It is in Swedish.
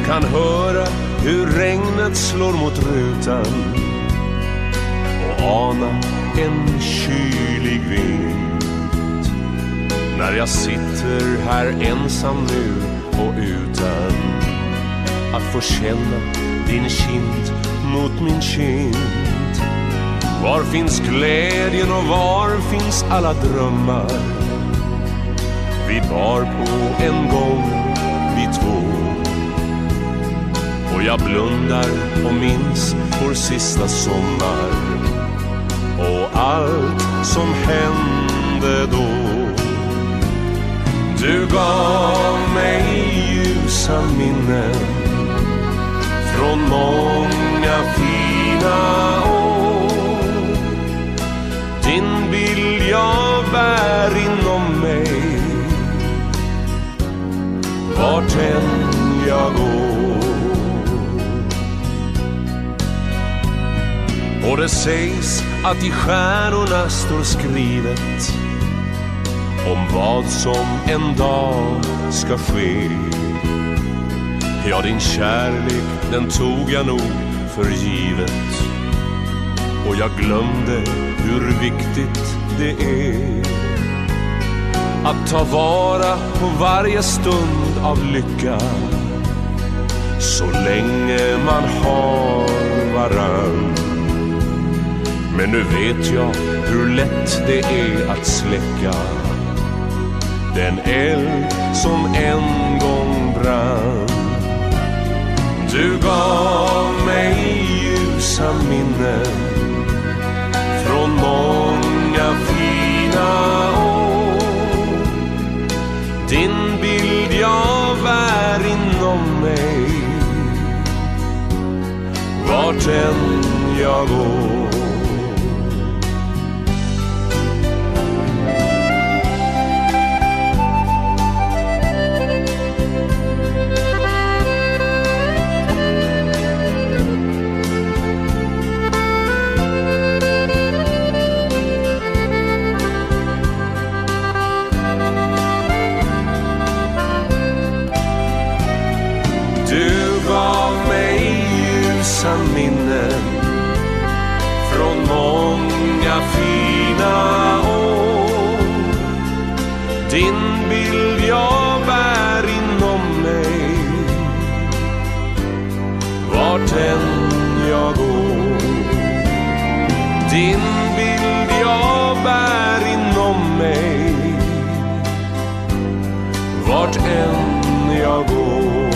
kan höra hur regnet slår mot rutan och ana en kylig vind. När jag sitter här ensam nu och utan att få känna din kind mot min kind. Var finns glädjen och var finns alla drömmar vi bar på en gång, vi två. Och jag blundar och minns vår sista sommar och allt som hände då. Du gav mig ljusa minnen från många fina år. Din bild jag bär inom mig vart än jag går. Och det sägs att i stjärnorna står skrivet om vad som en dag ska ske. Ja, din kärlek, den tog jag nog för givet. Och jag glömde hur viktigt det är att ta vara på varje stund av lycka så länge man har varann. Men nu vet jag hur lätt det är att släcka den eld som en gång brann. Du gav mig ljusa minnen från många fina år. Din bild jag bär inom mig vart än jag går. Minnen från många fina år. Din bild jag bär inom mig vart än jag går. Din bild jag bär inom mig vart än jag går.